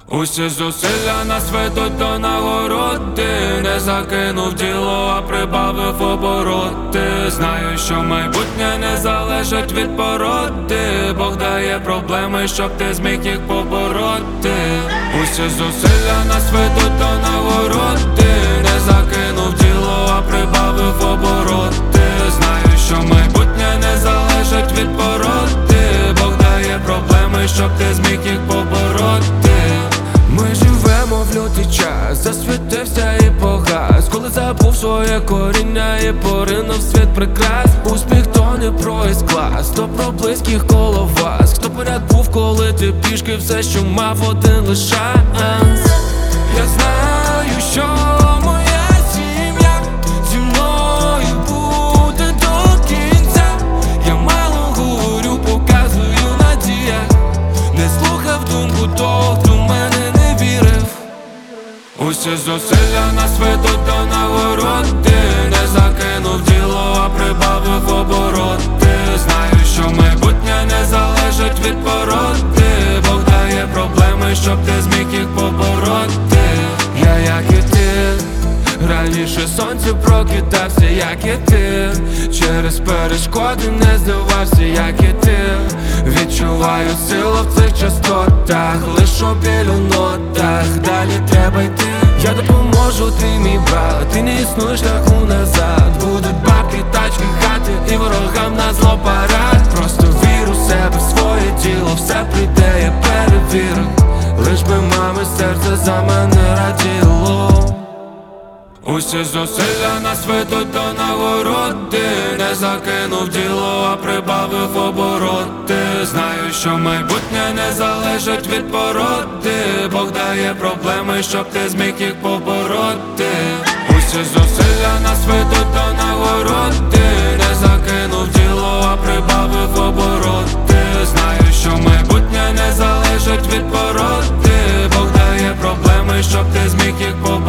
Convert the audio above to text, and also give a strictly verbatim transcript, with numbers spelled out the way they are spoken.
Усі зусилля нас ведуть до нагороди. Не закинув діло, а прибавив обороти. Знаю, що майбутнє не залежить від породи. Бог дає проблеми, щоб ти зміг їх побороти. Усі зусилля нас ведуть до нагороди. Не закинув діло, а прибавив обороти. Знаю, що майбутнє не залежить від породи. Бог дає проблеми, щоб ти зміг їх побороти. Ми живемо в лютий час, засвітився і погас, коли забув своє коріння і поринув світ прикрас. Успіх то не про ес-клас, то про близьких коло вас. Хто поряд був, коли ти пішки, все, що мав, один лиш шанс. Я знаю, що моя сім'я зі мною буде до кінця. Я мало говорю, показую надія. Не слухав думку того, хто в мене не вірив. Усі зусилля нас ведуть до нагороди. Не закинув діло, а прибавив обороти. Знаю, що майбутнє не залежить від породи. Бог дає проблеми, щоб ти зміг їх побороти. Я як і ти, раніше сонце прокидався, як і ти. Через перешкоди не здавався, як і ти. Відчуваю силу в цих частотах, лиш у білю нотах. Далі треба йти. Я допоможу, ти мій брат, ти не існуєш шляху назад. Будуть бабки, тачки, хати і ворогам на зло парад. Просто вір у себе, в своє тіло, все прийде, я перевірю. Лиш би мами серце за мене раділо. Усі зусилля нас ведуть до нагороди. Не закинув діло, а прибавив обороти. Знаю, що майбутнє не залежить від породи. Бог дає проблеми, щоб ти зміг їх побороти. Усі зусилля нас ведуть до нагороди. Не закинув діло, а прибавив обороти. Знаю, що майбутнє не залежить від породи. Бог дає проблеми, щоб ти зміг їх побороти.